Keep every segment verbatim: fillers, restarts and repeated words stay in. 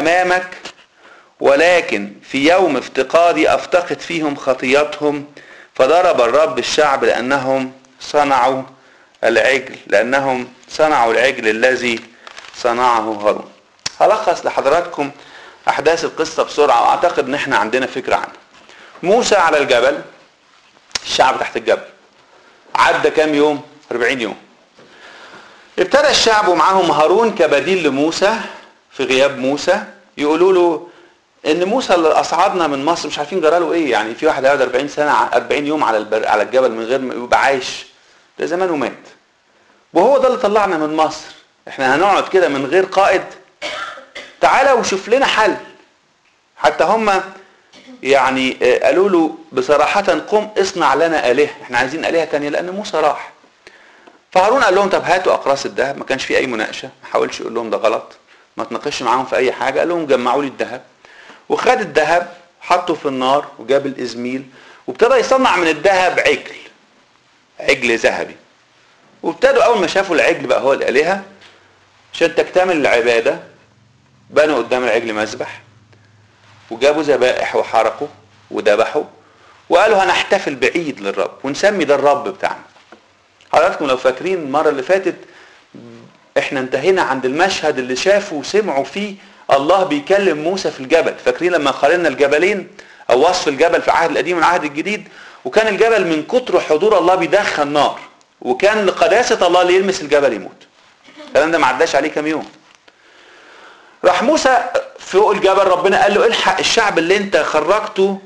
امامك، ولكن في يوم افتقادي افتقد فيهم خطيتهم. فضرب الرب الشعب لانهم صنعوا العجل لانهم صنعوا العجل الذي صنعه هارون. هلخص لحضراتكم احداث القصه بسرعه، واعتقد ان احنا عندنا فكره عنها. موسى على الجبل، الشعب تحت الجبل، عدى كام يوم؟ أربعين يوم. ابتدى الشعب ومعاهم هارون كبديل لموسى في غياب موسى، يقولوا له ان موسى اللي اصعدنا من مصر مش عارفين جراله ايه، يعني في واحد هيقعد أربعين سنه أربعين يوم على البر على الجبل من غير ما يبقى عايش؟ ده زمانه مات. وهو ده اللي طلعنا من مصر، احنا هنقعد كده من غير قائد؟ تعالى وشوف لنا حل. حتى هم يعني قالوا له بصراحه قم اصنع لنا الهه، احنا عايزين الهه ثانيه لان موسى راح. فهارون قال لهم طب هاتوا اقراص الذهب، ما كانش في اي مناقشه، ما حاولش يقول لهم ده غلط، ما تناقش معاهم في اي حاجه، قال لهم جمعوا لي الذهب. وخد الذهب حطه في النار وجاب الازميل وابتدى يصنع من الذهب عجل، عجل ذهبي. وابتدوا اول ما شافوا العجل بقى هو الالهه، عشان تكتمل العباده بنوا قدام العجل مذبح، وجابوا ذبائح وحرقوا وذبحوا، وقالوا هنحتفل بعيد للرب ونسمي ده الرب بتاعنا. حضراتكم لو فاكرين المره اللي فاتت احنا انتهينا عند المشهد اللي شافوا وسمعوا فيه الله بيكلم موسى في الجبل. فاكرين لما قارنا الجبلين او وصف الجبل في العهد القديم والعهد الجديد؟ وكان الجبل من كتر حضور الله بيدخن نار، وكان لقداسه الله اللي يلمس الجبل يموت. الكلام ده ما عداش عليه كام يوم. راح موسى فوق الجبل، ربنا قال له الحق الشعب اللي انت خرجته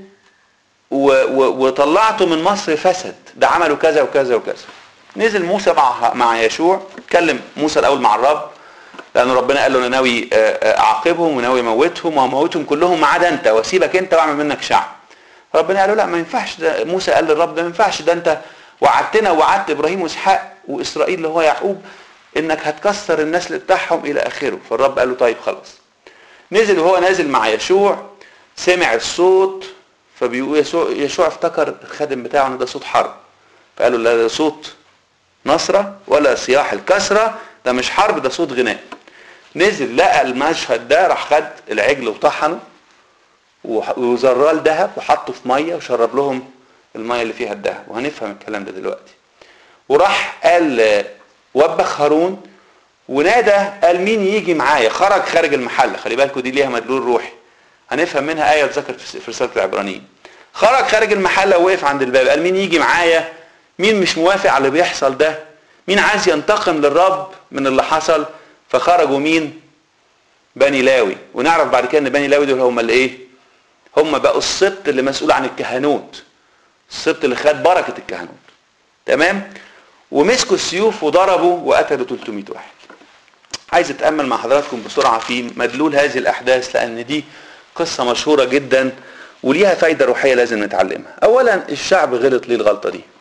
وطلعته من مصر فسد، ده عملوا كذا وكذا وكذا. نزل موسى مع مع يشوع، اتكلم موسى الاول مع الرب لان ربنا قال له انا ناوي اعاقبهم وناوي اموتهم وهموتهم كلهم ما عدا انت، واسيبك انت واعمل منك شعب. ربنا قال له لا ما ينفعش ده. موسى قال للرب ده ما ينفعش، ده انت وعدتنا ووعدت ابراهيم واسحاق واسرائيل اللي هو يعقوب انك هتكسر النسل بتاعهم الى اخره. فالرب قال له طيب خلاص. نزل وهو نازل مع يشوع سمع الصوت، فبيقول يشوع, يشوع افتكر الخادم بتاعه ان ده صوت حرب، فقال له لا ده صوت نصرة ولا صياح الكسرة، ده مش حرب، ده صوت غناء. نزل لقى المشهد ده، راح خد العجل وطحنه وزراه الذهب وحطه في ميه وشرب لهم الميه اللي فيها الذهب، وهنفهم الكلام ده دلوقتي. وراح قال وبخ هارون ونادى قال مين يجي معايا؟ خرج خارج المحله، خلي بالكوا دي ليها مدلول روحي هنفهم منها ايه اتذكرت في رساله العبرانيين. خرج خارج المحله ووقف عند الباب قال مين يجي معايا؟ مين مش موافق على اللي بيحصل ده؟ مين عايز ينتقم للرب من اللي حصل؟ فخرجوا مين؟ بني لاوي. ونعرف بعد كده ان بني لاوي دول هم اللي ايه؟ هم بقوا السبط اللي مسؤول عن الكهنوت، السبط اللي خد بركه الكهنوت. تمام؟ ومسكوا السيوف وضربوا وقتلوا ثلاثمائة واحد. عايز اتامل مع حضراتكم بسرعه في مدلول هذه الاحداث لان دي قصه مشهوره جدا وليها فايده روحيه لازم نتعلمها. اولا الشعب غلط ليه الغلطه دي؟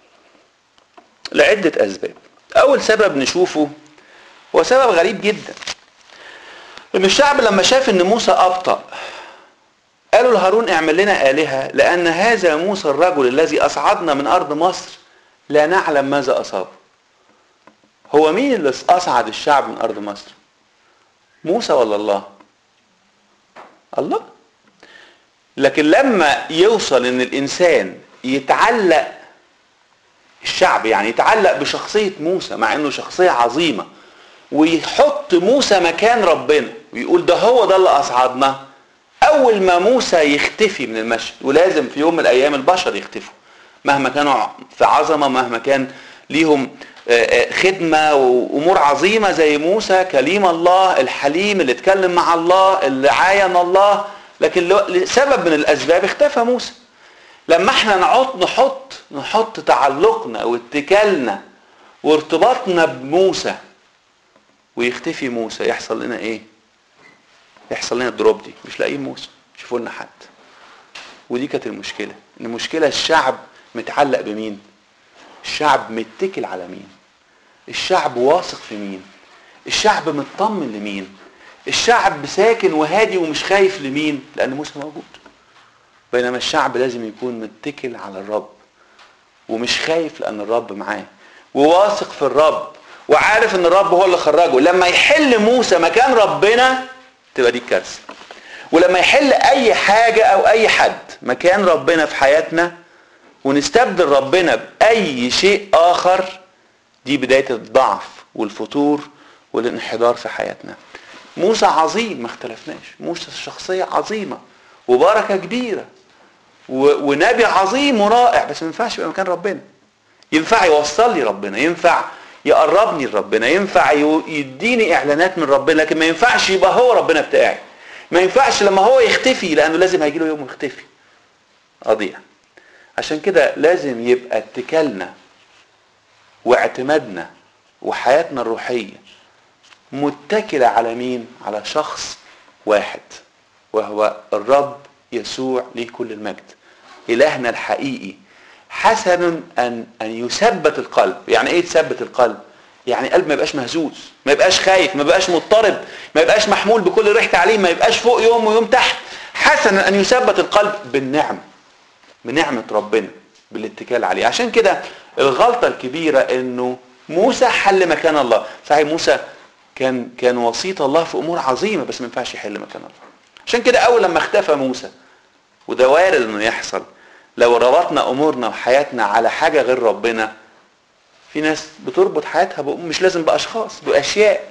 لعده اسباب. اول سبب نشوفه هو سبب غريب جدا، ان الشعب لما شاف ان موسى ابطأ قالوا لهارون اعمل لنا آلهة لان هذا موسى الرجل الذي اصعدنا من ارض مصر لا نعلم ماذا اصابه. هو مين اللي اصعد الشعب من ارض مصر؟ موسى ولا الله؟ الله. لكن لما يوصل ان الانسان يتعلق، الشعب يعني يتعلق بشخصية موسى مع انه شخصية عظيمة، ويحط موسى مكان ربنا ويقول ده هو ده اللي اصعدنا، اول ما موسى يختفي من المشهد، ولازم في يوم من الايام البشر يختفوا مهما كانوا في عظمة، مهما كان ليهم خدمة وامور عظيمة زي موسى كليم الله الحليم اللي اتكلم مع الله اللي عاين الله، لكن لسبب من الاسباب اختفى موسى. لما احنا نقعد نحط نحط تعلقنا واتكالنا وارتباطنا بموسى ويختفي موسى يحصل لنا ايه؟ يحصل لنا الدروب دي، مش لاقيين موسى، شوفوا لنا حد. ودي كانت المشكله، ان المشكله الشعب متعلق بمين؟ الشعب متكل على مين؟ الشعب واثق في مين؟ الشعب مطمن لمين؟ الشعب ساكن وهادي ومش خايف لمين؟ لان موسى موجود. بينما الشعب لازم يكون متكل على الرب ومش خايف لان الرب معاه، وواثق في الرب وعارف ان الرب هو اللي خرجه. لما يحل موسى مكان ربنا تبقى دي الكارثه. ولما يحل اي حاجه او اي حد مكان ربنا في حياتنا ونستبدل ربنا باي شيء اخر، دي بدايه الضعف والفتور والانحدار في حياتنا. موسى عظيم، ما اختلفناش، موسى شخصيه عظيمه وبركه كبيره ونبي عظيم ورائع، بس ما ينفعش يبقى مكان ربنا. ينفع يوصل لي ربنا، ينفع يقربني لربنا، ينفع يديني اعلانات من ربنا، لكن ما ينفعش يبقى هو ربنا بتاعي. ما ينفعش لما هو يختفي، لانه لازم هيجي له يوم يختفي اضيع. عشان كده لازم يبقى اتكالنا واعتمادنا وحياتنا الروحيه متكله على مين؟ على شخص واحد، وهو الرب يسوع ليه كل المجد، إلهنا الحقيقي. حسن أن أن يثبت القلب. يعني إيه تثبت القلب؟ يعني قلب ما يبقاش مهزوز، ما يبقاش خايف، ما يبقاش مضطرب، ما يبقاش محمول بكل ريحة عليه، ما يبقاش فوق يوم ويوم تحت. حسن أن يثبت القلب بالنعم، بنعمة ربنا، بالاتكال عليه. عشان كده الغلطة الكبيرة إنه موسى حل مكان الله. صحيح موسى كان كان وسيط الله في أمور عظيمة، بس ما ينفعش يحل مكان الله. عشان كده أول لما اختفى موسى، وده وارد إنه يحصل، لو ربطنا امورنا وحياتنا على حاجه غير ربنا، في ناس بتربط حياتها مش لازم باشخاص، باشياء،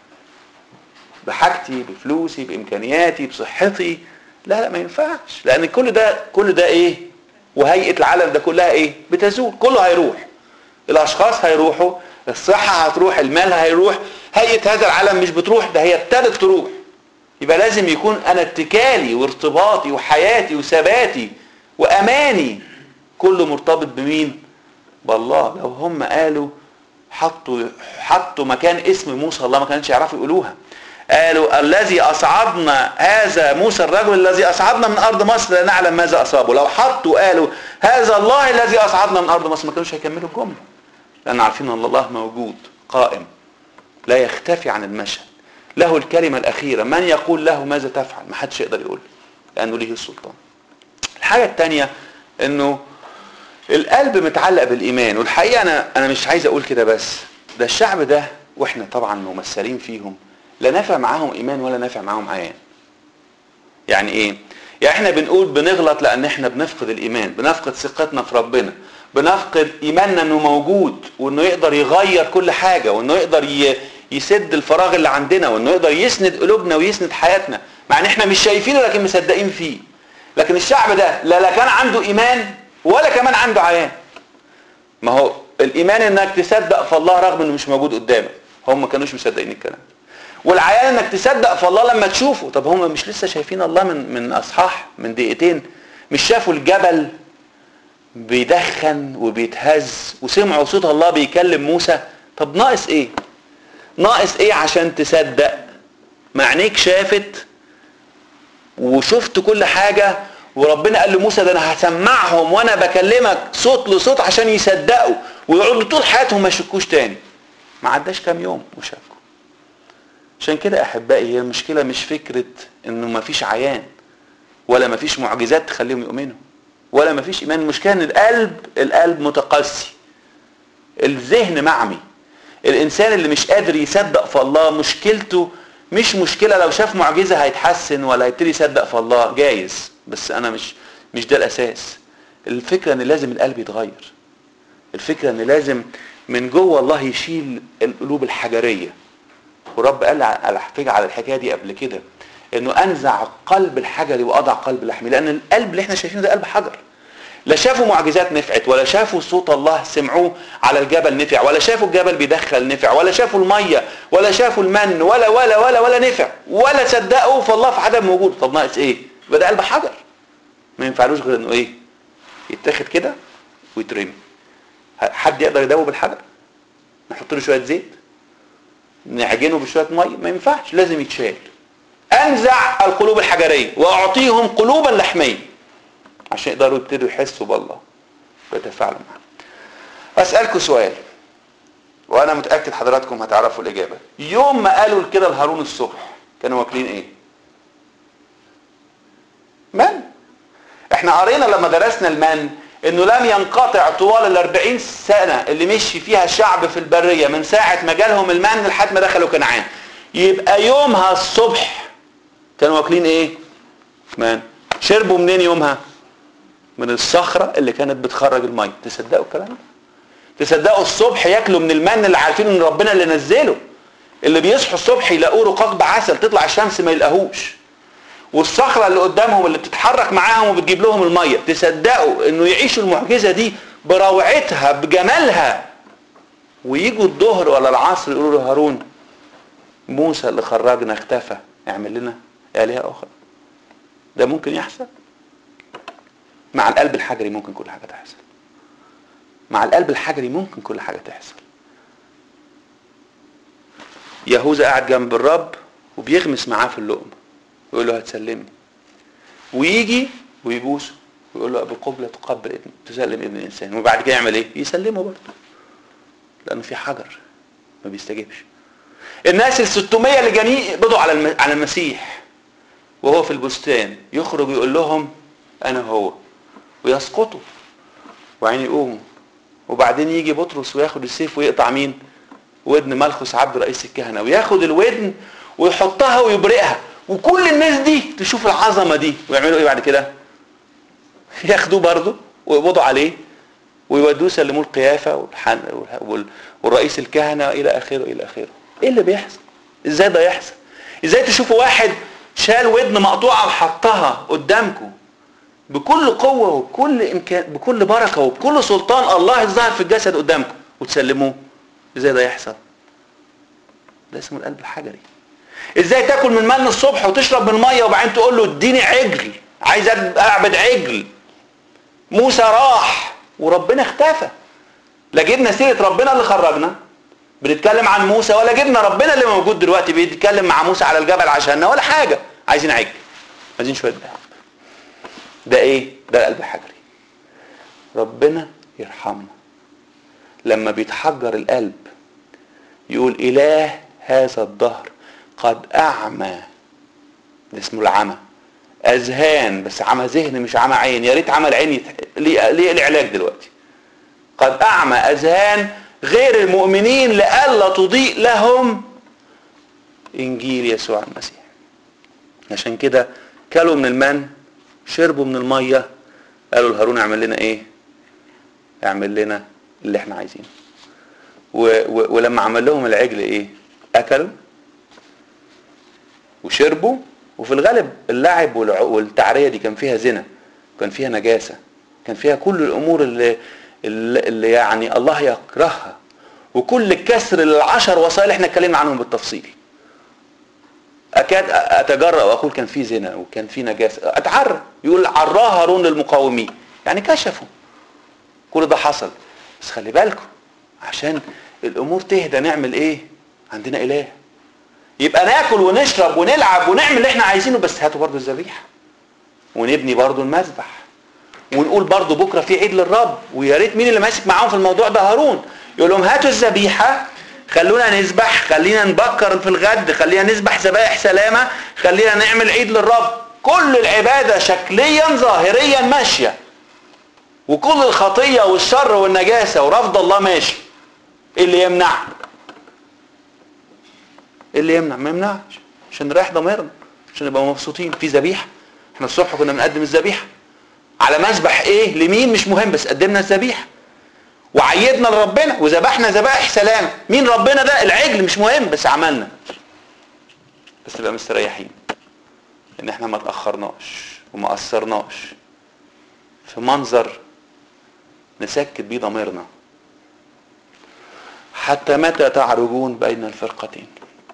بحاجتي، بفلوسي، بامكانياتي، بصحتي. لا لا ما ينفعش، لان كل ده كل ده ايه؟ وهيئه العالم ده كلها ايه؟ بتزول، كله هيروح. الاشخاص هيروحوا، الصحه هتروح، المال هيروح، هيئه هذا العالم مش بتروح، ده هي ابتدت تروح. يبقى لازم يكون انا اتكالي وارتباطي وحياتي وثباتي واماني كله مرتبط بمين؟ بالله. لو هم قالوا حطوا حطوا مكان اسم موسى الله، ما كانش يعرفوا يقولوها. قالوا الذي اصعدنا هذا موسى الرجل الذي اصعدنا من ارض مصر لا نعلم ماذا اصابه. لو حطوا قالوا هذا الله الذي اصعدنا من ارض مصر، ما كانوش هيكملوا الجمله، لان عارفين ان الله موجود قائم لا يختفي عن المشهد، له الكلمه الاخيره، من يقول له ماذا تفعل؟ ما حدش يقدر يقول، لانه له السلطان. الحاجه الثانيه انه القلب متعلق بالايمان. والحقيقه انا انا مش عايز اقول كده بس، ده الشعب ده واحنا طبعا ممثلين فيهم، لا نافع معاهم ايمان ولا نافع معاهم عيان. يعني ايه؟ يعني احنا بنقول بنغلط لان احنا بنفقد الايمان، بنفقد ثقتنا في ربنا، بنفقد ايماننا انه موجود وانه يقدر يغير كل حاجه، وانه يقدر يسد الفراغ اللي عندنا، وانه يقدر يسند قلوبنا ويسند حياتنا، مع ان احنا مش شايفينه لكن مصدقين فيه. لكن الشعب ده لا لا كان عنده ايمان ولا كمان عنده عيان. ما هو الايمان انك تصدق في الله رغم انه مش موجود قدامك، هم ما كانوش مصدقين الكلام ده. والعيان انك تصدق في الله لما تشوفه. طب هم مش لسه شايفين الله من من اصحاح، من دقيقتين؟ مش شافوا الجبل بيدخن وبيتهز وسمعوا صوت الله بيكلم موسى؟ طب ناقص ايه؟ ناقص ايه عشان تصدق؟ ما عينيك شافت وشفت كل حاجه، وربنا قال لموسى ده انا هسمعهم وانا بكلمك صوت لصوت عشان يصدقوا ويقعدوا طول حياتهم ما يشكوش تاني. ما عداش كام يوم وشكوا. عشان كده احبائي هي المشكله مش فكره انه ما فيش عيان ولا ما فيش معجزات تخليهم يؤمنوا ولا ما فيش ايمان. المشكله ان القلب القلب متقسي، الذهن معمي. الانسان اللي مش قادر يصدق في الله مشكلته مش مشكله لو شاف معجزه هيتحسن ولا هيبتدي يصدق في الله، جايز، بس انا مش مش ده الاساس. الفكره ان لازم القلب يتغير. الفكره ان لازم من جوه الله يشيل القلوب الحجريه. ورب قال على فكره على الحكايه دي قبل كده انه انزع قلب الحجري واضع قلب لحمي، لان القلب اللي احنا شايفينه ده قلب حجر. لا شافوا معجزات نفعت، ولا شافوا صوت الله سمعوه على الجبل نفع، ولا شافوا الجبل بيدخل نفع، ولا شافوا الميه، ولا شافوا المن، ولا ولا ولا ولا نفع، ولا صدقوا فالله في عدم وجوده. طب ناقص ايه؟ يبقى ده قلب حجر ما ينفعلوش غير انه ايه؟ يتاخد كده ويترمي. حد يقدر يدوب الحجر؟ نحط له شويه زيت، نعجنه بشويه ميه؟ ما ينفعش، لازم يتشال. انزع القلوب الحجريه واعطيهم قلوبا لحميه عشان يقدروا يبتدوا يحسوا بالله ويتفاعلوا معاه. اسالكم سؤال وانا متاكد حضراتكم هتعرفوا الاجابه. يوم ما قالوا كده لهارون الصبح كانوا واكلين ايه؟ من؟ احنا قرينا لما درسنا المن انه لم ينقطع طوال الاربعين سنه اللي مشي فيها الشعب في البريه من ساعه ما جالهم المن لحد ما دخلوا كنعان. يبقى يومها الصبح كانوا واكلين ايه؟ مان. شربوا منين يومها؟ من الصخرة اللي كانت بتخرج المية. تصدقوا الكلام ده؟ تصدقوا الصبح ياكلوا من المن اللي عارفين ان ربنا اللي نزله، اللي بيصحوا الصبح يلاقوه رقاق بعسل، تطلع الشمس ما يلاقوهوش، والصخرة اللي قدامهم اللي بتتحرك معاهم وبتجيب لهم المية. تصدقوا انه يعيشوا المعجزة دي بروعتها بجمالها، ويجوا الظهر ولا العصر يقولوا له هارون موسى اللي خرجنا اختفى، اعمل لنا آلهة أخرى. ده ممكن يحصل؟ مع القلب الحجري ممكن كل حاجة تحصل. مع القلب الحجري ممكن كل حاجة تحصل. يهوذا قاعد جنب الرب وبيغمس معاه في اللقمة، يقول له هتسلمني، ويجي ويبوسه ويقول له بقبلة تقبل ابن تسلم ابن الإنسان، وبعد كده يعمل ايه؟ يسلمه برضه، لأنه في حجر ما بيستجيبش. الناس الستمية اللي جانين يقبضوا على على المسيح وهو في البستان، يخرج يقول لهم أنا هو، ويسقطوا وعين يقوموا. وبعدين يجي بطرس وياخد السيف ويقطع مين؟ ودن ملخص عبد رئيس الكهنة، وياخد الودن ويحطها ويبرئها، وكل الناس دي تشوف العظمة دي، ويعملوا ايه بعد كده؟ ياخدوه برضه ويقبضوا عليه ويودوه يسلموه القيافة والرئيس الكهنة الى اخره الى اخره. ايه اللي بيحصل؟ ازاي ده يحصل؟ ازاي تشوفوا واحد شال ودن مقطوعة وحطها قدامكم بكل قوة وبكل امكان بكل بركة وبكل سلطان الله الظاهر في الجسد قدامكم وتسلموه؟ ازاي ده يحصل؟ ده اسمه القلب الحجري. ازاي تاكل من من الصبح وتشرب من الميه وبعدين تقول له اديني عجل، عايز اعبد عجل؟ موسى راح وربنا اختفى. لا جبنا سيره ربنا اللي خرجنا بنتكلم عن موسى، ولا جبنا ربنا اللي موجود دلوقتي بيتكلم مع موسى على الجبل عشاننا، ولا حاجه. عايزين عجل، عايزين شويه ذهب. ده ايه؟ ده القلب الحجري. ربنا يرحمنا لما بيتحجر القلب يقول اله هذا الدهر قد اعمى، ده اسمه العمى، اذهان، بس عمى ذهن مش عمى عين. يا ريت عمى العين يتح... ليه... ليه العلاج دلوقتي؟ قد اعمى اذهان غير المؤمنين لئلا تضيء لهم انجيل يسوع المسيح. عشان كده كلوا من المن، شربوا من الميه، قالوا لهارون اعمل لنا ايه؟ اعمل لنا اللي احنا عايزينه. و... و... ولما عمل لهم العجل ايه؟ اكلوا وشربوا. وفي الغالب اللعب والتعرية دي كان فيها زنا، كان فيها نجاسة، كان فيها كل الامور اللي, اللي يعني الله يكرهها، وكل الكسر للعشر وصايا اللي احنا اتكلمنا عنهم بالتفصيل. اكاد اتجرأ واقول كان في زنا وكان في نجاسة. اتعرى، يقول عراه هارون للمقاومين، يعني كشفوا كل ده حصل. بس خلي بالكم عشان الامور تهدى نعمل ايه؟ عندنا اله. يبقى ناكل ونشرب ونلعب ونعمل اللي احنا عايزينه، بس هاتوا برضو الذبيحه ونبني برضو المذبح ونقول برضو بكره في عيد للرب. ويا ريت مين اللي ماسك معاهم في الموضوع ده؟ هارون. يقول لهم هاتوا الذبيحه، خلونا نذبح، خلينا نبكر في الغد، خلينا نذبح ذبائح سلامه، خلينا نعمل عيد للرب. كل العباده شكليا ظاهريا ماشيه، وكل الخطيه والشر والنجاسه ورفض الله ماشي. ايه اللي يمنع؟ اللي يمنع ما يمنعش، عشان نريح ضميرنا، عشان نبقى مبسوطين في ذبيحه. احنا الصبح كنا بنقدم الذبيحه على مذبح ايه لمين مش مهم، بس قدمنا الذبيحه وعيدنا لربنا وذبحنا ذبائح سلام. مين ربنا ده؟ العجل مش مهم، بس عملنا، بس نبقى مستريحين ان احنا ما تاخرناش وما قصرناش في منظر نسكت بيه ضميرنا. حتى متى تعرجون بين الفرقتين؟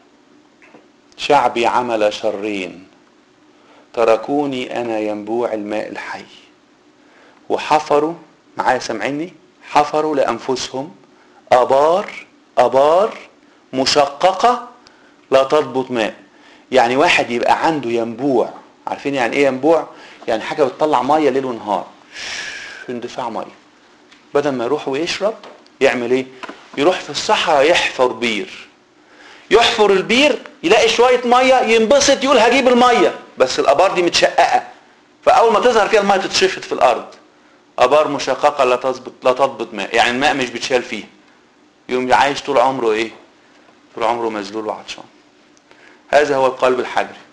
شعبي عمل شرين، تركوني انا ينبوع الماء الحي، وحفروا معايا، سامعيني؟ حفروا لانفسهم ابار ابار مشققه لا تضبط ماء. يعني واحد يبقى عنده ينبوع، عارفين يعني ايه ينبوع؟ يعني حاجه بتطلع ميه ليل ونهار، اندفاع ميه. بدل ما يروح ويشرب يعمل ايه؟ يروح في الصحراء يحفر بير، يحفر البير يلاقي شويه ميه ينبسط، يقول هجيب الميه، بس الابار دي متشققه، فاول ما تظهر فيها الميه تتشفط في الارض. ابار مشققه لا تضبط لا تضبط ماء، يعني الماء مش بيتشال فيها. يقوم عايش طول عمره ايه؟ طول عمره مذلول وعطشان. هذا هو القلب الحجري.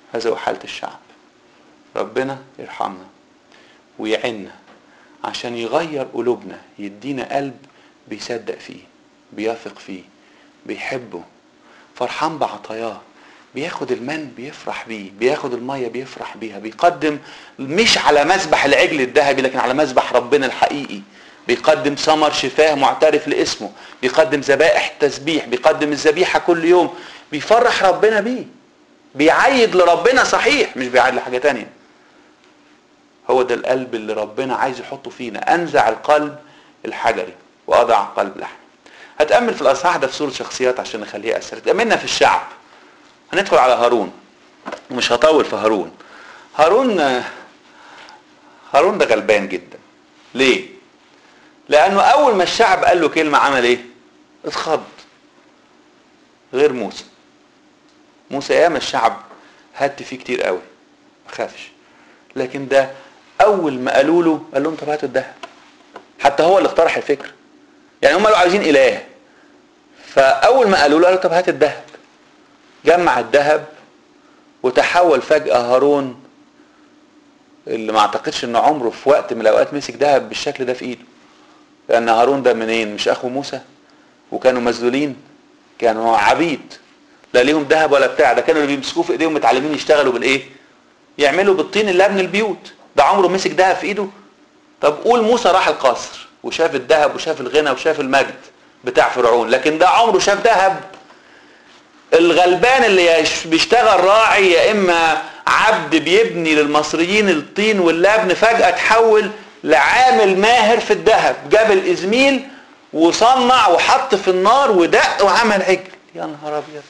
هذا هو حالة الشعب. ربنا يرحمنا ويعنا عشان يغير قلوبنا، يدينا قلب بيصدق فيه، بيثق فيه، بيحبه، فرحان بعطاياه، بياخد المن بيفرح بيه، بياخد المية بيفرح بيها، بيقدم مش على مذبح العجل الذهبي لكن على مذبح ربنا الحقيقي، بيقدم ثمر شفاه معترف لاسمه، بيقدم ذبائح تسبيح، بيقدم الذبيحة كل يوم، بيفرح ربنا بيه، بيعيد لربنا صحيح مش بيعيد لحاجة تانية. هو ده القلب اللي ربنا عايز يحطه فينا. انزع القلب الحجري واضع قلب لحم. هتأمل في الاصحاح ده في سورة شخصيات عشان نخليها اسهل. تأملنا في الشعب. هندخل على هارون ومش هطول في هارون. هارون هارون ده غلبان جدا. ليه؟ لانه اول ما الشعب قال له كلمة عمل ايه؟ اتخض. غير موسى. موسى ايام الشعب هات فيه كتير قوي ما خافش، لكن ده اول ما قالوا له قال لهم طب هاتوا الذهب. حتى هو اللي اقترح الفكره، يعني هم قالوا عايزين اله، فاول ما قالوا له قالوا طب هات الذهب. جمع الذهب وتحول فجاه هارون اللي ما اعتقدش ان عمره في وقت من الاوقات مسك ذهب بالشكل ده في ايده، لان هارون ده منين؟ مش اخو موسى؟ وكانوا مذلولين، كانوا عبيد، لا ليهم ذهب ولا بتاع، ده كانوا اللي بيمسكوه في ايديهم متعلمين يشتغلوا بالايه؟ يعملوا بالطين اللي ابن البيوت. ده عمره مسك ذهب في ايده؟ طب قول موسى راح القصر وشاف الذهب وشاف الغنى وشاف المجد بتاع فرعون، لكن ده عمره شاف ذهب. الغلبان اللي بيشتغل راعي يا اما عبد بيبني للمصريين الطين واللبن فجأة تحول لعامل ماهر في الذهب، جاب الازميل وصنع وحط في النار ودق وعمل عجل. يا نهار ابيض.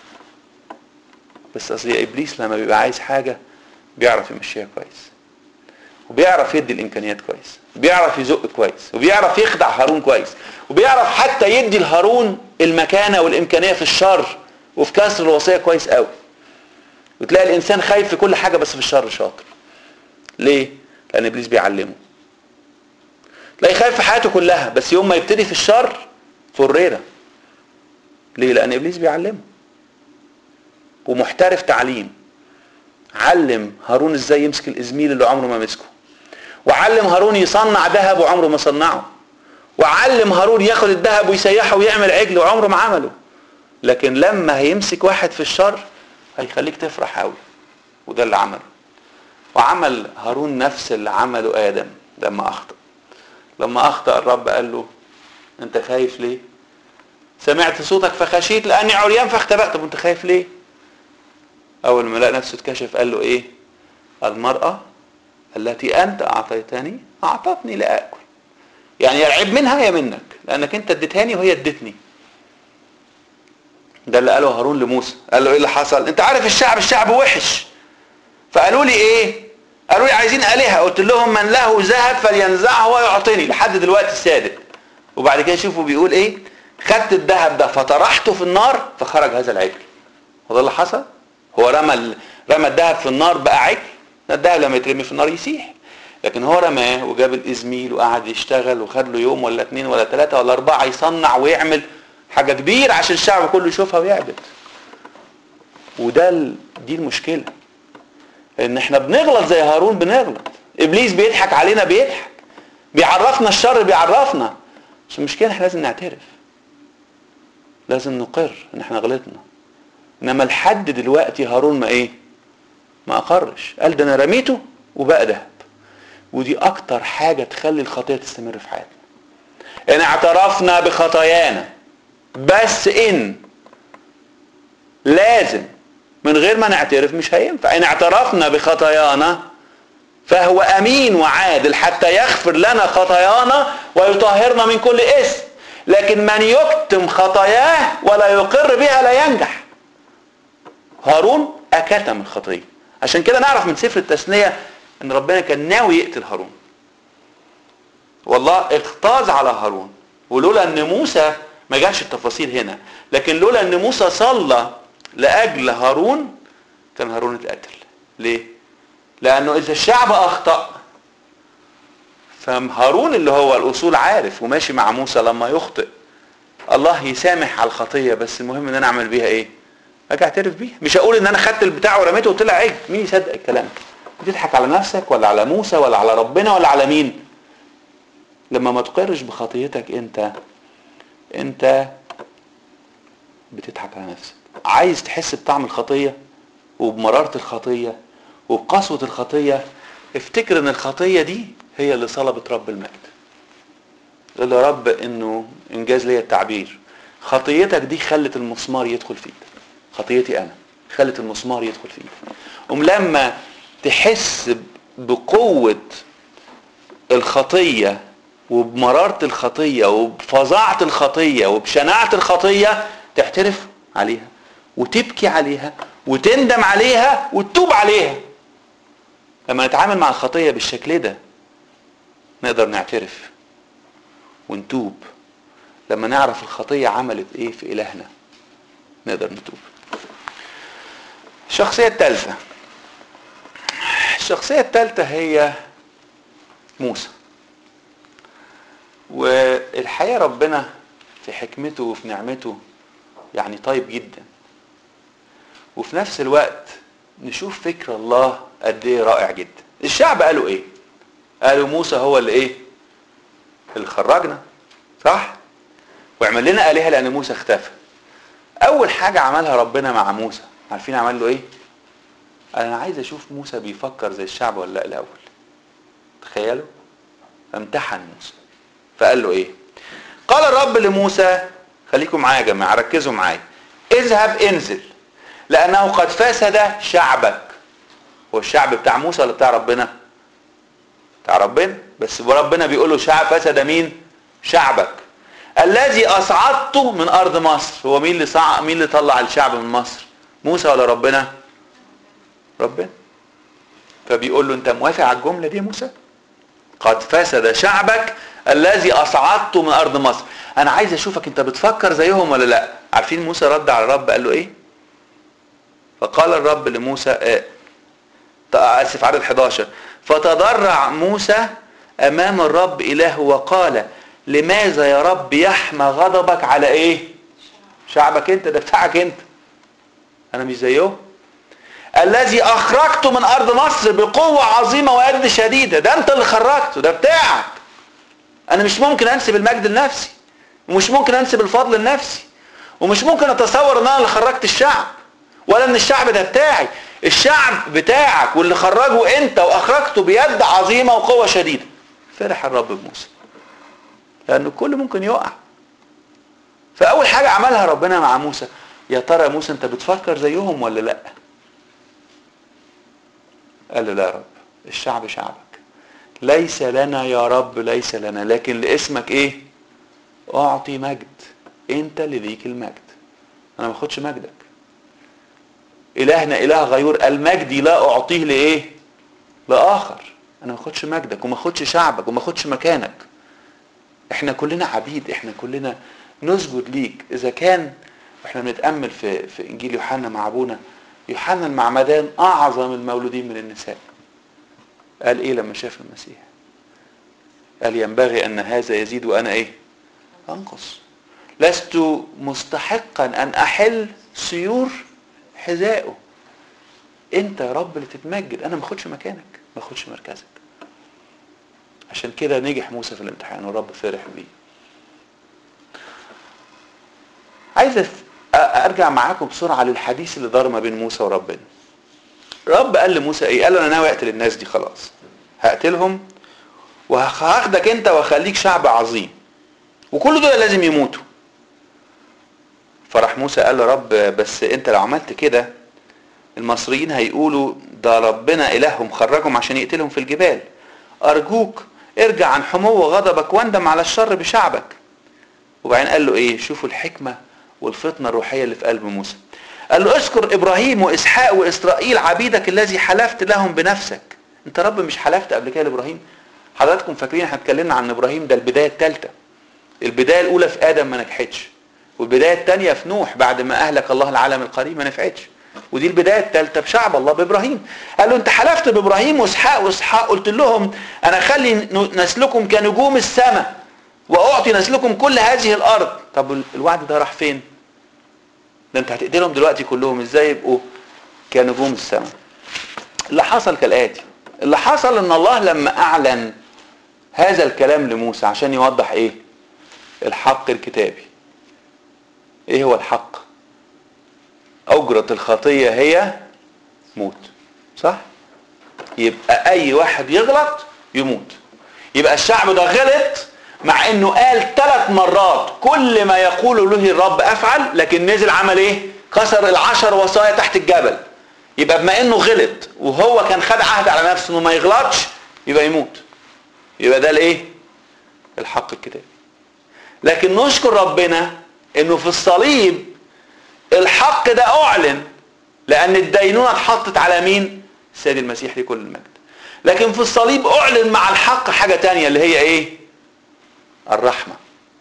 بس اصل يا ابليس لما بيبقى عايز حاجه بيعرف يمشيها كويس، وبيعرف يدي الامكانيات كويس، وبيعرف يزق كويس، وبيعرف يخدع هارون كويس، وبيعرف حتى يدي لهارون المكانه والامكانيه في الشر وفي كسر الوصيه كويس قوي. وتلاقي الانسان خايف في كل حاجه بس في الشر شاطر. ليه؟ لان ابليس بيعلمه. تلاقي خايف في حياته كلها بس يوم ما يبتدي في الشر فريره. ليه؟ لان ابليس بيعلمه ومحترف تعليم. علم هارون ازاي يمسك الازميل اللي عمره ما مسكه، وعلم هارون يصنع ذهب وعمره ما صنعه، وعلم هارون ياخد الذهب ويسيحه ويعمل عجل وعمره ما عمله. لكن لما هيمسك واحد في الشر هيخليك تفرح قوي، وده اللي عمله. وعمل هارون نفس اللي عمله آدم لما أخطأ. لما أخطأ الرب قال له أنت خايف ليه؟ سمعت صوتك فخشيت لأني عريان فاختبأت. طب أنت خايف ليه؟ أول ما لقى نفسه اتكشف قال له إيه؟ المرأة التي أنت أعطيتني أعطتني لأكل. يعني العيب منها يا منك، لأنك أنت اديتهاني وهي ادتني. ده اللي قاله هارون لموسى. قال له إيه اللي حصل؟ أنت عارف الشعب الشعب وحش، فقالوا لي إيه؟ قالوا لي عايزين آلهة. قلت لهم من له ذهب فلينزعه ويعطيني. لحد دلوقتي الصادق. وبعد كده شوفوا بيقول إيه؟ خدت الذهب ده فطرحته في النار فخرج هذا العجل. وده اللي حصل. هو رمى رمى الذهب في النار بقى عجل. الذهب لما يترمي في النار يسيح، لكن هو رماه وجاب الازميل وقعد يشتغل وخد له يوم ولا اتنين ولا تلاتة ولا اربعة يصنع ويعمل حاجة كبيرة عشان الشعب كله يشوفها ويعبد. وده ال... دي المشكلة، ان احنا بنغلط زي هارون. بنغلط، ابليس بيضحك علينا، بيضحك بيعرفنا الشر، بيعرفنا. بس المشكلة احنا لازم نعترف، لازم نقر ان احنا غلطنا. انما لحد دلوقتي هارون ما ايه؟ ما اقرش، قال ده انا رميته وبقى دهب. ودي اكتر حاجة تخلي الخطية تستمر في حياتنا. ان اعترفنا بخطايانا، بس ان لازم من غير ما نعترف مش هينفع. ان اعترفنا بخطايانا فهو امين وعادل حتى يغفر لنا خطايانا ويطهرنا من كل اثم. لكن من يكتم خطاياه ولا يقر بها لا ينجح. هارون اكتم الخطيه. عشان كده نعرف من سفر التثنية ان ربنا كان ناوي يقتل هارون. والله اغتاظ على هارون، ولولا ان موسى ما جاش التفاصيل هنا، لكن لولا ان موسى صلى لاجل هارون كان هارون اتقتل. ليه؟ لانه اذا الشعب اخطأ فهارون اللي هو الاصول عارف وماشي مع موسى لما يخطئ الله يسامح على الخطية، بس المهم ان انا اعمل بيها ايه؟ اجي اعترف بيها. مش هقول ان انا خدت البتاع ورميته وطلع عجل. مين يصدق الكلام ده؟ بتضحك على نفسك ولا على موسى ولا على ربنا ولا على مين؟ لما ما تقرش بخطيتك انت انت بتضحك على نفسك. عايز تحس بطعم الخطية وبمرارة الخطية وبقسوة الخطية، افتكر ان الخطية دي هي اللي صلبت رب المجد. قال يا رب انه انجاز لي التعبير، خطيتك دي خلت المسمار يدخل فيك. خطيتي انا خلت المسمار يدخل فيك. ام لما تحس بقوة الخطية وبمرارة الخطية وبفظاعة الخطية وبشناعة الخطية، تحترف عليها وتبكي عليها وتندم عليها وتتوب عليها. لما نتعامل مع الخطية بالشكل ده نقدر نعترف ونتوب. لما نعرف الخطية عملت ايه في إلهنا نقدر نتوب. الشخصية الثالثة الشخصية الثالثة هي موسى. والحقيقة ربنا في حكمته وفي نعمته يعني طيب جدا، وفي نفس الوقت نشوف فكر الله قد ايه رائع جدا. الشعب قالوا ايه؟ قالوا موسى هو اللي ايه؟ اللي خرجنا، صح؟ وعمل لنا آلهة لأن موسى اختفى. أول حاجة عملها ربنا مع موسى، عارفين عمل له ايه؟ قال أنا عايز أشوف موسى بيفكر زي الشعب ولا لا الأول. تخيلوا؟ امتحن موسى. فقال له ايه؟ قال الرب لموسى، خليكم معايا يا جماعة، ركزوا معايا. اذهب انزل لأنه قد فسد شعبك. هو الشعب بتاع موسى ولا بتاع ربنا؟ بتاع ربنا. بس ربنا بيقول له شعب فسد مين؟ شعبك الذي أصعدته من أرض مصر. هو مين اللي صع... مين اللي طلع الشعب من مصر؟ موسى ولا ربنا؟ ربنا. فبيقول له أنت موافق على الجملة دي يا موسى؟ قد فسد شعبك الذي أصعدته من أرض مصر. أنا عايز أشوفك أنت بتفكر زيهم ولا لا. عارفين موسى رد على الرب قال له إيه؟ فقال الرب لموسى آه آسف عدد حداشر، فتضرع موسى أمام الرب إله وقال لماذا يا رب يحمى غضبك على إيه؟ شعبك أنت، ده بتاعك أنت، أنا مش زيه. الذي أخرجته من أرض مصر بقوة عظيمة ويد شديدة. ده أنت اللي خرجته، ده بتاعك. أنا مش ممكن أنسب المجد لنفسي، ومش ممكن أنسب الفضل لنفسي، ومش ممكن أتصور أن أنا اللي خرجت الشعب، ولا أن الشعب ده بتاعي. الشعب بتاعك واللي خرجه أنت وأخرجته بيد عظيمة وقوة شديدة. فرح الرب بموسى لأن الكل ممكن يقع. فأول حاجة عملها ربنا مع موسى، يا ترى يا موسى أنت بتفكر زيهم ولا لأ؟ قال له لا يا رب، الشعب شعبك، ليس لنا يا رب ليس لنا، لكن لاسمك ايه؟ اعطي مجد، انت اللي ليك المجد، انا ما اخدش مجدك. الهنا اله غيور، المجد لا اعطيه لايه؟ لاخر. انا ما اخدش مجدك وما اخدش شعبك وما اخدش مكانك. احنا كلنا عبيد، احنا كلنا نسجد ليك. اذا كان احنا بنتامل في في انجيل يوحنا مع ابونا يوحنا المعمدان، اعظم المولودين من النساء، قال ايه لما شاف المسيح؟ قال ينبغي ان هذا يزيد وانا ايه؟ انقص. لست مستحقا ان احل سيور حذائه. انت يا رب اللي تتمجد، انا ما اخدش مكانك، ما اخدش مركزك. عشان كده نجح موسى في الامتحان والرب فرح بيه. عايز ارجع معاكم بسرعه للحديث اللي دار ما بين موسى وربنا. رب قال لموسى ايه؟ قال له انا ناوي اقتل الناس دي، خلاص هقتلهم وهاخدك انت واخليك شعب عظيم، وكل دول لازم يموتوا. فراح موسى قال له رب بس انت لو عملت كده المصريين هيقولوا ده ربنا الههم خرجهم عشان يقتلهم في الجبال. ارجوك ارجع عن حمو غضبك واندم على الشر بشعبك. وبعدين قال له ايه؟ شوفوا الحكمة والفطنة الروحية اللي في قلب موسى. قال له اذكر ابراهيم واسحاق واسرائيل عبيدك الذي حلفت لهم بنفسك. انت رب مش حلفت قبل كده لابراهيم؟ حضراتكم فاكرين احنا اتكلمنا عن ابراهيم ده البداية الثالثة. البداية الاولى في ادم ما نجحتش، والبداية الثانية في نوح بعد ما اهلك الله العالم القريب ما نفعتش، ودي البداية الثالثة بشعب الله بابراهيم. قال له انت حلفت بابراهيم واسحاق واسحاق قلت لهم انا اخلي نسلكم كنجوم السماء واعطي نسلكم كل هذه الارض. طب الوعد ده راح فين؟ ده انت هتقتلهم دلوقتي كلهم، ازاي يبقوا كنجوم السماء؟ اللي حصل كالآتي. اللي حصل ان الله لما اعلن هذا الكلام لموسى عشان يوضح ايه؟ الحق الكتابي. ايه هو الحق؟ اجرة الخطية هي موت، صح؟ يبقى اي واحد يغلط يموت. يبقى الشعب ده غلط مع انه قال ثلاث مرات كل ما يقول له الرب افعل، لكن نزل عمل ايه؟ كسر العشر وصايا تحت الجبل. يبقى بما انه غلط وهو كان خد عهد على نفسه انه ما يغلطش، يبقى يموت. يبقى ده الايه؟ الحق الكتابي. لكن نشكر ربنا انه في الصليب الحق ده اعلن، لان الدينونة اتحطت على مين؟ السيد المسيح لكل المجد. لكن في الصليب اعلن مع الحق حاجة تانية اللي هي ايه؟ الرحمة.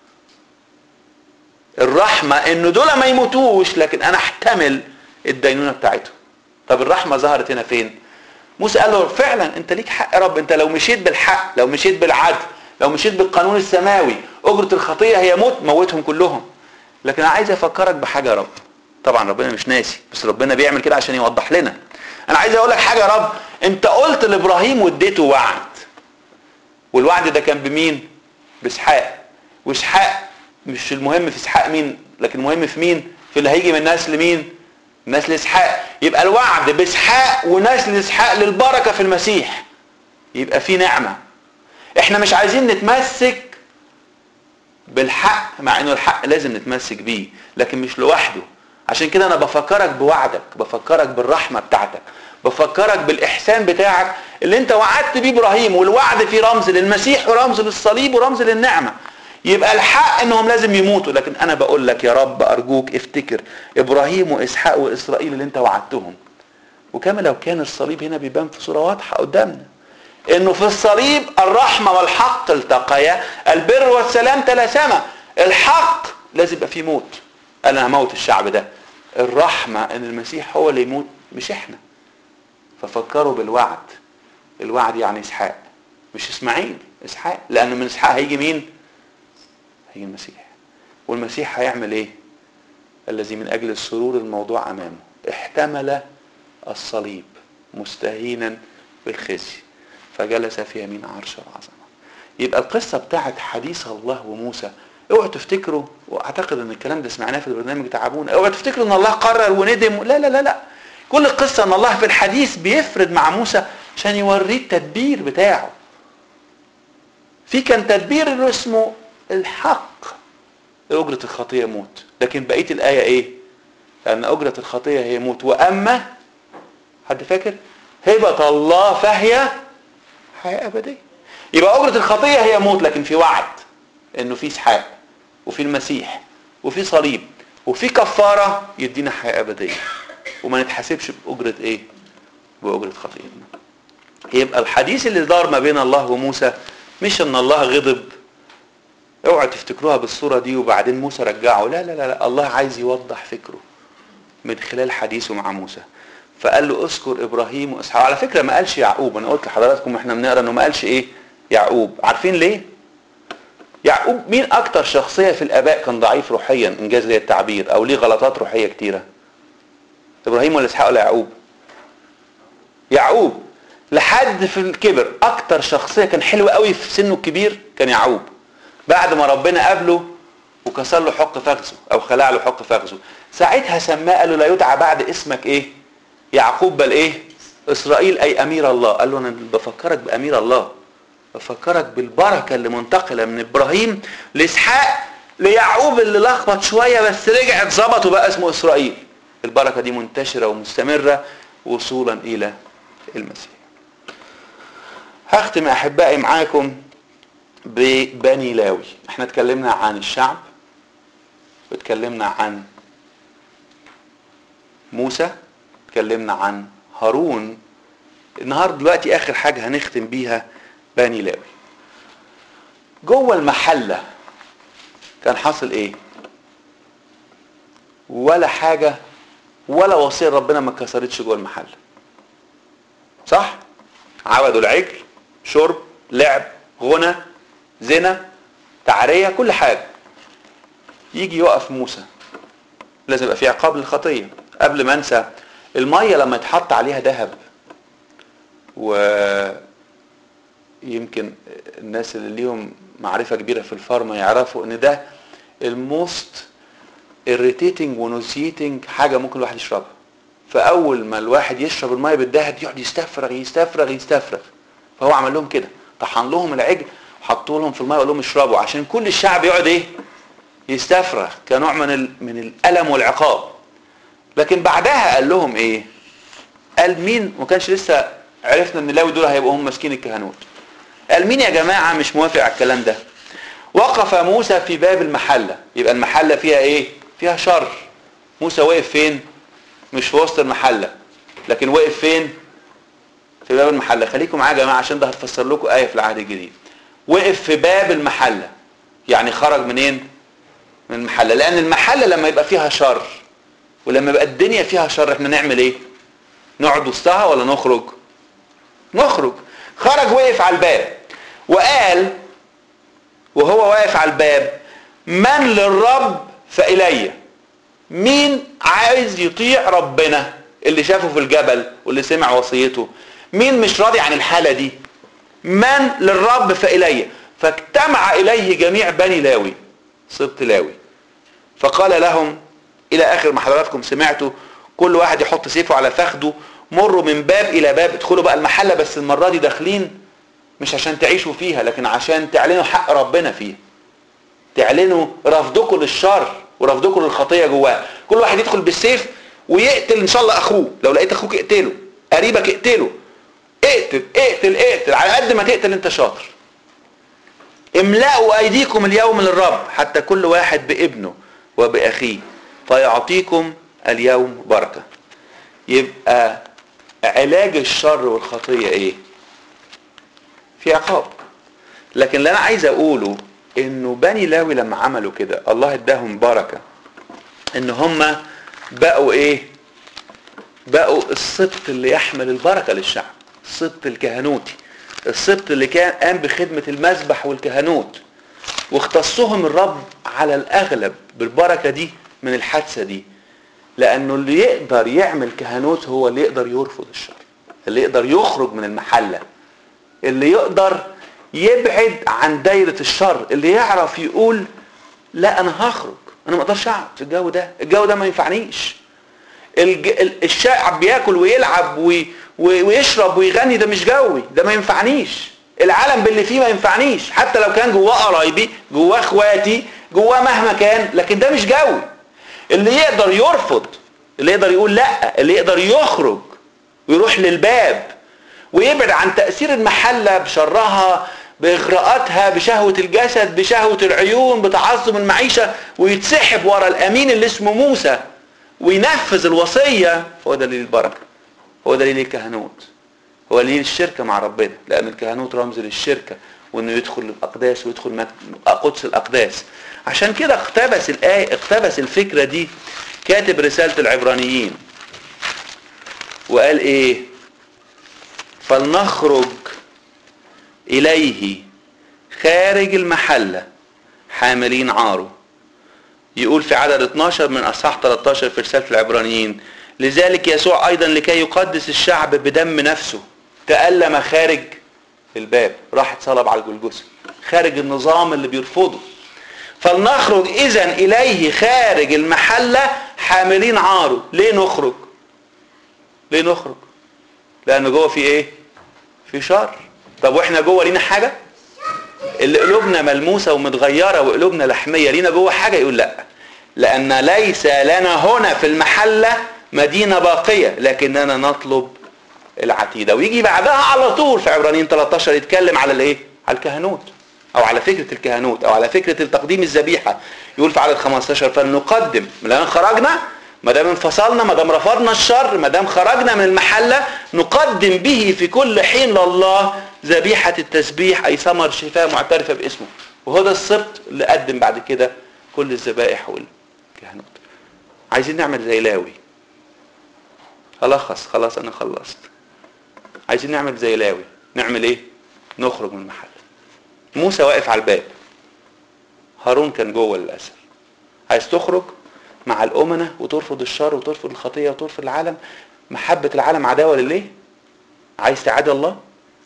الرحمة انه دول ما يموتوش لكن انا احتمل الدينونة بتاعتهم. طب الرحمة ظهرت هنا فين؟ موسى قال له فعلا انت ليك حق يا رب، انت لو مشيت بالحق، لو مشيت بالعدل، لو مشيت بالقانون السماوي، اجرة الخطية هي موت، موتهم كلهم. لكن انا عايز افكرك بحاجة يا رب. طبعا ربنا مش ناسي، بس ربنا بيعمل كده عشان يوضح لنا. انا عايز اقول لك حاجة يا رب، انت قلت لابراهيم واديته وعد، والوعد ده كان بمين؟ باسحاق. واسحاق مش المهم في اسحاق مين، لكن المهم في مين؟ في اللي هيجي من نسل مين؟ نسل اسحاق. يبقى الوعد باسحاق ونسل اسحاق للبركة في المسيح. يبقى في نعمة. احنا مش عايزين نتمسك بالحق، مع انه الحق لازم نتمسك بيه، لكن مش لوحده. عشان كده انا بفكرك بوعدك، بفكرك بالرحمة بتاعتك، بفكرك بالاحسان بتاعك اللي انت وعدت بيه ابراهيم. والوعد فيه رمز للمسيح ورمز للصليب ورمز للنعمة. يبقى الحق انهم لازم يموتوا، لكن انا بقول لك يا رب ارجوك افتكر ابراهيم واسحاق واسرائيل اللي انت وعدتهم. وكما لو كان الصليب هنا بيبان في صورة واضحة قدامنا، انه في الصليب الرحمة والحق التقيا، البر والسلام تلاسما. الحق لازم يبقى فيه موت، انا هموت الشعب ده. الرحمة ان المسيح هو اللي يموت مش احنا. ففكروا بالوعد. الوعد يعني اسحاق، مش اسماعيل، اسحاق، لان من اسحاق هيجي مين؟ هيجي المسيح. والمسيح هيعمل ايه؟ الذي من اجل السرور الموضوع امامه احتمل الصليب مستهينا بالخزي فجلس في يمين عرش العظمه. يبقى القصه بتاعت حديث الله وموسى، اوعوا تفتكروا، واعتقد ان الكلام ده سمعناه في البرنامج بتاع ابونا، اوعوا تفتكروا ان الله قرر وندم. لا لا لا لا. كل القصه ان الله في الحديث بيفرد مع موسى عشان يوريه التدبير بتاعه. في كان تدبير اللي اسمه الحق، اجرة الخطية موت، لكن بقية الآية ايه؟ لأن اجرة الخطية هي موت، وأما حد فاكر؟ هبة الله فهي حياة أبدية. يبقى اجرة الخطية هي موت، لكن في وعد انه في اسحاق وفي المسيح وفي صليب وفي كفارة يدينا حياة أبدية، وما نتحاسبش بأجرة ايه؟ بأجرة خطيئتنا. يبقى الحديث اللي دار ما بين الله وموسى مش ان الله غضب، اوعوا تفتكروها بالصورة دي وبعدين موسى رجعه. لا لا لا, لا. الله عايز يوضح فكره من خلال حديثه مع موسى. فقال له اذكر ابراهيم واسحاق. على فكرة ما قالش يعقوب، انا قلت لحضراتكم احنا بنقرا انه ما قالش ايه؟ يعقوب. عارفين ليه؟ يعقوب مين اكتر شخصية في الاباء كان ضعيف روحيا انجاز لي التعبير، او ليه غلطات روحية كتيرة؟ ابراهيم ولا اسحاق ولا يعقوب؟ يعقوب. لحد في الكبر اكتر شخصية كان حلو قوي في سنه الكبير كان يعقوب. بعد ما ربنا قابله وكسر له حق فخذه او خلع له حق فخذه، ساعتها سماه قال له لا يدعى بعد اسمك ايه؟ يعقوب بل ايه؟ اسرائيل اي امير الله. قال له انا بفكرك بامير الله، بفكرك بالبركه اللي منتقله من ابراهيم لاسحاق ليعقوب اللي لخبط شويه بس رجع اتظبط وبقى اسمه اسرائيل. البركه دي منتشره ومستمره وصولا الى المسيح. هختم احبائي معاكم ببني لاوي. احنا اتكلمنا عن الشعب واتكلمنا عن موسى، اتكلمنا عن هارون. النهارده دلوقتي اخر حاجه هنختم بيها بني لاوي. جوه المحله كان حاصل ايه؟ ولا حاجه ولا وصيه ربنا ما اتكسرتش جوه المحله، صح؟ عبدوا العجل، شرب، لعب، غنى، زنا، تعرية، كل حاجة. يجي يقف موسى لازم يبقى في عقاب للخطيه. قبل ما انسى، الميه لما يتحط عليها ذهب، ويمكن الناس اللي ليهم معرفه كبيره في الفارما يعرفوا ان ده الموست irritating ونوزيتنج حاجه ممكن الواحد يشربها. فاول ما الواحد يشرب الميه بالذهب يقعد يستفرغ يستفرغ يستفرغ. فهو عمل لهم كده، طحن لهم العجل وحطوا لهم في الميه وقال لهم اشربوا، عشان كل الشعب يقعد ايه؟ يستفرغ كنوع من ال... من الالم والعقاب. لكن بعدها قال لهم ايه؟ قال مين؟ ما كانش لسه عرفنا ان لاوي دول هيبقوا هم ماسكين الكهنوت. قال مين يا جماعه مش موافق على الكلام ده؟ وقف موسى في باب المحله. يبقى المحله فيها ايه؟ فيها شر. موسى واقف فين؟ مش في وسط المحله، لكن واقف فين؟ في باب المحله. خليكم معايا يا جماعه عشان ده هتفسر لكم ايه في العهد الجديد. وقف في باب المحله، يعني خرج منين؟ من المحله. لان المحله لما يبقى فيها شر ولما يبقى الدنيا فيها شر احنا نعمل ايه؟ نقعد وسطها ولا نخرج؟ نخرج. خرج وقف على الباب وقال وهو واقف على الباب: من للرب فإلي. مين عايز يطيع ربنا؟ اللي شافه في الجبل واللي سمع وصيته. مين مش راضي عن الحالة دي؟ من للرب فإلي. فاجتمع إليه جميع بني لاوي، سبط لاوي، فقال لهم إلى آخر ما حضراتكم سمعتوا: كل واحد يحط سيفه على فخده، مروا من باب إلى باب، ادخلوا بقى المحلة، بس المرة دي داخلين مش عشان تعيشوا فيها، لكن عشان تعلنوا حق ربنا فيها، تعلنوا رفضكم للشر ورفضكم للخطية جواه. كل واحد يدخل بالسيف ويقتل ان شاء الله اخوه. لو لقيت اخوك اقتله، قريبك اقتله، اقتل اقتل اقتل على قد ما تقتل انت شاطر. املأوا ايديكم اليوم للرب، حتى كل واحد بابنه وبأخيه، فيعطيكم اليوم بركة. يبقى علاج الشر والخطية ايه؟ في عقاب. لكن اللي انا عايز اقوله انه بني لاوي لما عملوا كده الله اداهم بركة، ان هم بقوا ايه؟ بقوا السبط اللي يحمل البركة للشعب، السبط الكهنوتي، السبط اللي كان قام بخدمة المذبح والكهنوت. واختصهم الرب على الاغلب بالبركة دي من الحادثة دي، لانه اللي يقدر يعمل كهنوت هو اللي يقدر يرفض الشر، اللي يقدر يخرج من المحلة، اللي يقدر يبعد عن دايرة الشر، اللي يعرف يقول لا انا هخرج، انا ما اقدرش اقعد في الجو ده، الجو ده ما ينفعنيش. الشعب بياكل ويلعب وي ويشرب ويغني، ده مش جوي، ده ما ينفعنيش. العالم باللي فيه ما ينفعنيش، حتى لو كان جواه قرايبي، جواه اخواتي، جواه مهما كان، لكن ده مش جوي. اللي يقدر يرفض، اللي يقدر يقول لا، اللي يقدر يخرج ويروح للباب ويبعد عن تأثير المحلة بشرها، بإغراءاتها، بشهوة الجسد، بشهوة العيون، بتعظم المعيشة، ويتسحب ورا الأمين اللي اسمه موسى وينفذ الوصية، هو دليل البركة، هو دليل الكهنوت، هو دليل الشركة مع ربنا. لأن الكهنوت رمز للشركة، وإنه يدخل الأقداس ويدخل قدس الأقداس. عشان كده اقتبس الآية، اقتبس الفكرة دي كاتب رسالة العبرانيين وقال إيه؟ فلنخرج إليه خارج المحلة حاملين عاره. يقول في عدد اتناشر من أصحاح ثلاثة عشر في رسالة العبرانيين: لذلك يسوع أيضا لكي يقدس الشعب بدم نفسه تألم خارج الباب، راح اتصلب على الجلجثة، خارج النظام اللي بيرفضه. فلنخرج إذن إليه خارج المحلة حاملين عاره. ليه نخرج؟ ليه نخرج؟ لأنه جوه في إيه؟ في شر. طب وإحنا جوه لينا حاجة؟ اللي قلوبنا ملموسة ومتغيرة وقلوبنا لحمية، لينا جوه حاجة؟ يقول لا، لأن ليس لنا هنا في المحلة مدينة باقية، لكننا نطلب العتيدة. ويجي بعدها على طول في عبرانيين ثلاثة عشر يتكلم على الايه؟ على الكهنوت، او على فكرة الكهنوت، او على فكرة التقديم الذبيحة. يقول في عدد خمسة عشر: فلنقدم، لأن خرجنا، ما دام انفصلنا، ما دام رفضنا الشر، ما دام خرجنا من المحلة، نقدم به في كل حين لله ذبيحة التسبيح، اي ثمر شفاء معترفة باسمه. وهو ده السبط اللي قدم بعد كده كل الذبائح والكهنوت. عايزين نعمل زي لاوي. خلاص خلاص انا خلصت. عايزين نعمل زي لاوي. نعمل ايه؟ نخرج من المحل. موسى واقف على الباب، هارون كان جوه للاسف. عايز تخرج؟ مع الأمنة وترفض الشر وترفض الخطية وترفض العالم. محبة العالم عداوة لليه؟ عايز تعادي الله؟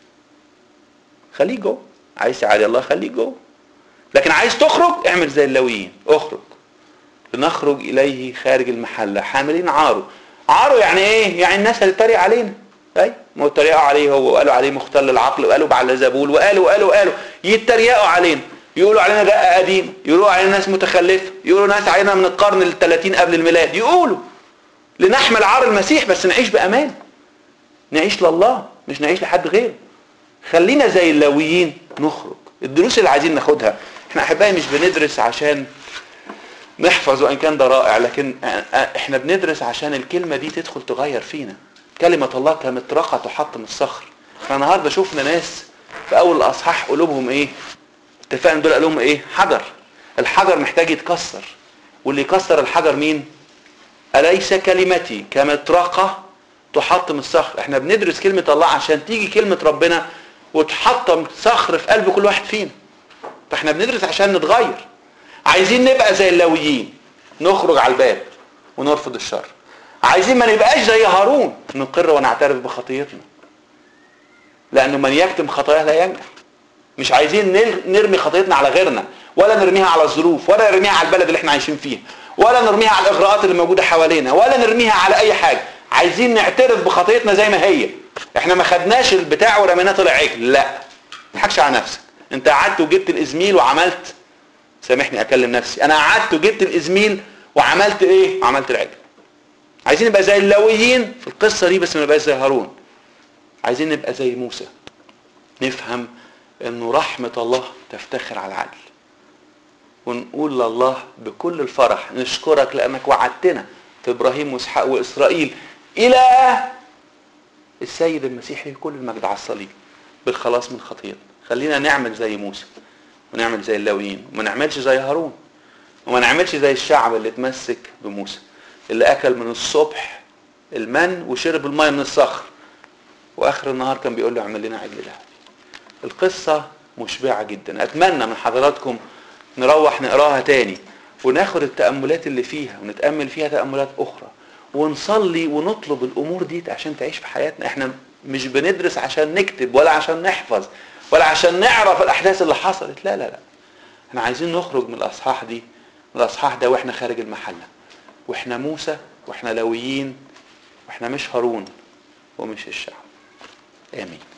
خليك جوه. عايز تعادي الله؟ خليك جوه. لكن عايز تخرج؟ اعمل زي اللاويين، اخرج. لنخرج إليه خارج المحلة حاملين عاره. عاره يعني ايه؟ يعني الناس هتتريق علينا. اي ما اتريقوا عليه هو، وقالوا عليه مختل العقل، وقالوا بعلزبول، وقالوا وقالوا وقالوا يتريقوا علينا، يقولوا علينا دقة قديمة، يقولوا علينا ناس متخلفة، يقولوا ناس علينا من القرن الثلاثين قبل الميلاد، يقولوا. لنحمل عار المسيح بس نعيش بأمان، نعيش لله مش نعيش لحد غيره. خلينا زي اللاويين نخرج. الدروس اللي عايزين ناخدها، احنا احبائي مش بندرس عشان نحفظ وان كان ده رائع، لكن احنا بندرس عشان الكلمة دي تدخل تغير فينا. كلمة الله كمطرقة تحطم الصخر. احنا النهارده شفنا ناس في اول الاصحاح قلوبهم ايه؟ اتفقنا دول قالوا ايه؟ حجر. الحجر محتاج يتكسر، واللي يكسر الحجر مين؟ أليس كلمتي كمطرقة تحطم الصخر. احنا بندرس كلمة الله عشان تيجي كلمة ربنا وتحطم صخر في قلب كل واحد فينا. فاحنا بندرس عشان نتغير. عايزين نبقى زي اللاويين، نخرج على الباب ونرفض الشر. عايزين ما نبقاش زي هارون، نقر ونعترف بخطيتنا، لأنه من يكتم خطاياه لا ينجح. مش عايزين نرمي خطيتنا على غيرنا، ولا نرميها على الظروف، ولا نرميها على البلد اللي احنا عايشين فيها، ولا نرميها على الإغراءات اللي موجودة حوالينا، ولا نرميها على أي حاجة. عايزين نعترف بخطيتنا زي ما هي. احنا ما خدناش البتاع ورميناه طلع عجل، لا. ما تضحكش على نفسك. انت قعدت وجبت الازميل وعملت، سامحني اكلم نفسي، انا قعدت وجبت الازميل وعملت ايه؟ عملت العجل. عايزين نبقى زي اللاويين في القصة دي، بس ما نبقاش زي هارون. عايزين نبقى زي موسى، نفهم انه رحمة الله تفتخر على العدل، ونقول لله بكل الفرح نشكرك لانك وعدتنا في ابراهيم واسحاق واسرائيل الى السيد المسيح كل المجد على الصليب بالخلاص من خطيئتنا. خلينا نعمل زي موسى ونعمل زي اللاويين، وما نعملش زي هارون، وما نعملش زي الشعب اللي اتمسك بموسى، اللي اكل من الصبح المن وشرب الماء من الصخر، واخر النهار كان بيقول له اعمل لنا عجل ذهبي. القصة مشبعة جدا. اتمنى من حضراتكم نروح نقراها تاني وناخد التأملات اللي فيها ونتأمل فيها تأملات اخرى، ونصلي ونطلب الامور دي عشان تعيش في حياتنا. احنا مش بندرس عشان نكتب ولا عشان نحفظ ولا عشان نعرف الاحداث اللي حصلت، لا لا لا. احنا عايزين نخرج من الاصحاح دي، من الاصحاح ده واحنا خارج المحلة، واحنا موسى، واحنا لاويين، واحنا مش هارون ومش الشعب. امين.